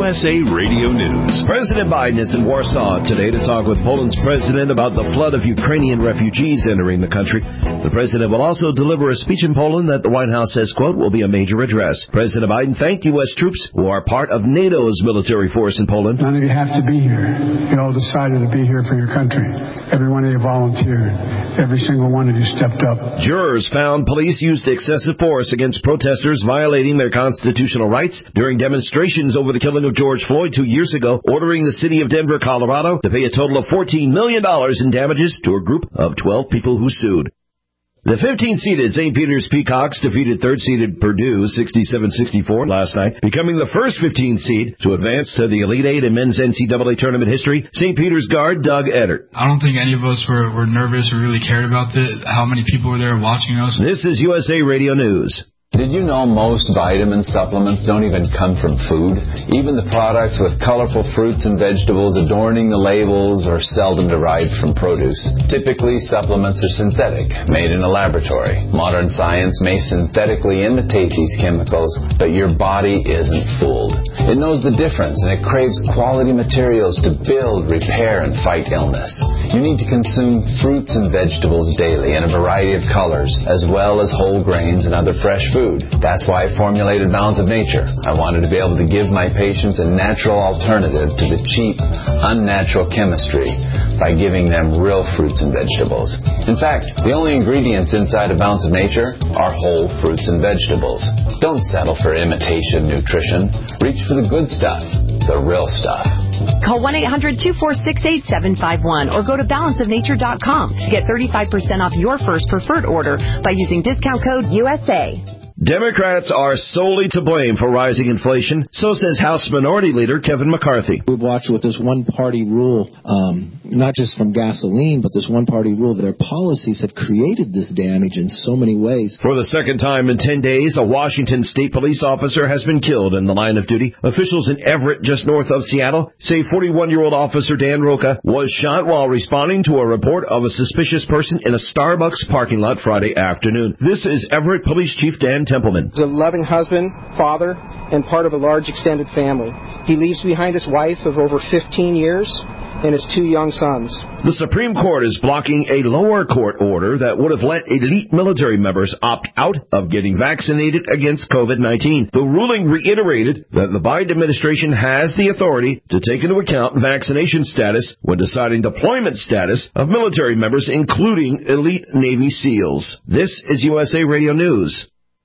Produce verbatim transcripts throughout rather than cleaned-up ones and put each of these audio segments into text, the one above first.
S A Radio News. President Biden is in Warsaw today to talk with Poland's president about the flood of Ukrainian refugees entering the country. The president will also deliver a speech in Poland that the White House says, quote, will be a major address. President Biden thanked U S troops who are part of NATO's military force in Poland. None of you have to be here. You all decided to be here for your country. Every one of you volunteered. Every single one of you stepped up. Jurors found police used excessive force against protesters violating their constitutional rights during demonstrations over the killing of George Floyd two years ago, ordering the city of Denver, Colorado, to pay a total of fourteen million dollars in damages to a group of twelve people who sued. The fifteen-seeded Saint Peter's Peacocks defeated third-seeded Purdue sixty-seven sixty-four last night, becoming the first fifteen seed to advance to the Elite Eight in men's N C double A tournament history. Saint Peter's guard Doug Eddard. I don't think any of us were, were nervous or really cared about the, how many people were there watching us. This is U S A Radio News. Did you know most vitamin supplements don't even come from food? Even the products with colorful fruits and vegetables adorning the labels are seldom derived from produce. Typically, supplements are synthetic, made in a laboratory. Modern science may synthetically imitate these chemicals, but your body isn't fooled. It knows the difference, and it craves quality materials to build, repair, and fight illness. You need to consume fruits and vegetables daily in a variety of colors, as well as whole grains and other fresh foods. Food. That's why I formulated Balance of Nature. I wanted to be able to give my patients a natural alternative to the cheap, unnatural chemistry by giving them real fruits and vegetables. In fact, the only ingredients inside of Balance of Nature are whole fruits and vegetables. Don't settle for imitation nutrition. Reach for the good stuff, the real stuff. Call one eight hundred two four six eight seven five one or go to balance of nature dot com to get thirty-five percent off your first preferred order by using discount code U S A. Democrats are solely to blame for rising inflation, so says House Minority Leader Kevin McCarthy. We've watched with this one-party rule, um, not just from gasoline, but this one-party rule, their policies have created this damage in so many ways. For the second time in ten days, a Washington state police officer has been killed in the line of duty. Officials in Everett, just north of Seattle, say forty-one-year-old officer Dan Roca was shot while responding to a report of a suspicious person in a Starbucks parking lot Friday afternoon. This is Everett Police Chief Dan Templeman. He's a loving husband, father, and part of a large extended family. He leaves behind his wife of over fifteen years and his two young sons. The Supreme Court is blocking a lower court order that would have let elite military members opt out of getting vaccinated against COVID nineteen. The ruling reiterated that the Biden administration has the authority to take into account vaccination status when deciding deployment status of military members, including elite Navy SEALs. This is U S A Radio News.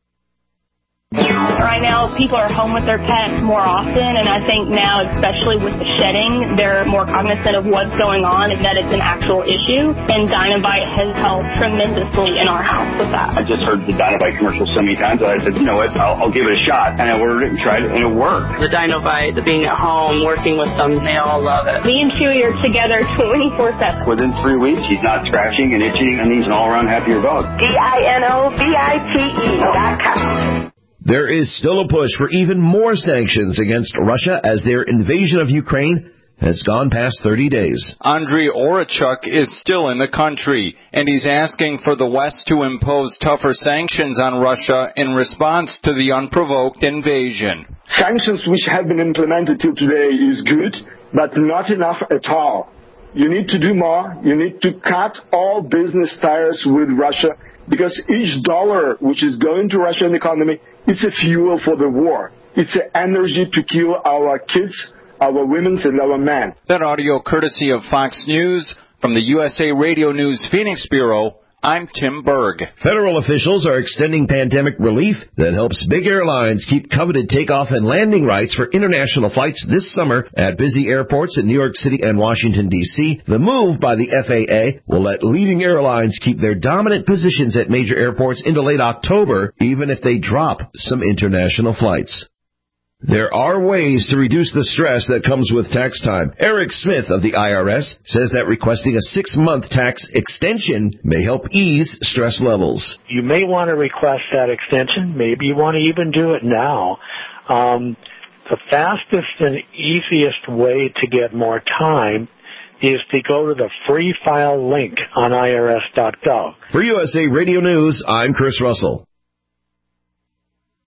Right now, people are home with their pets more often, and I think now, especially with the shedding, they're more cognizant of what's going on and that it's an actual issue, and Dinovite has helped tremendously in our house with that. I just heard the Dinovite commercial so many times that I said, you know what, I'll, I'll give it a shot, and I ordered it and tried it, and it worked. The Dinovite, the being at home, working with them, they all love it. Me and Chewy are together twenty-four seven. Within three weeks, he's not scratching and itching, and he's an all-around happier dog. D I N O V I T E dot com. There is still a push for even more sanctions against Russia as their invasion of Ukraine has gone past thirty days. Andriy Orechuk is still in the country, and he's asking for the West to impose tougher sanctions on Russia in response to the unprovoked invasion. Sanctions which have been implemented till today is good, but not enough at all. You need to do more. You need to cut all business ties with Russia, because each dollar which is going to Russian economy, it's a fuel for the war. It's an energy to kill our kids, our women, and our men. That audio courtesy of Fox News. From the U S A Radio News Phoenix Bureau, I'm Tim Berg. Federal officials are extending pandemic relief that helps big airlines keep coveted takeoff and landing rights for international flights this summer at busy airports in New York City and Washington, D C The move by the F A A will let leading airlines keep their dominant positions at major airports into late October, even if they drop some international flights. There are ways to reduce the stress that comes with tax time. Eric Smith of the I R S says that requesting a six-month tax extension may help ease stress levels. You may want to request that extension. Maybe you want to even do it now. Um, the fastest and easiest way to get more time is to go to the free file link on I R S dot gov. For U S A Radio News, I'm Chris Russell.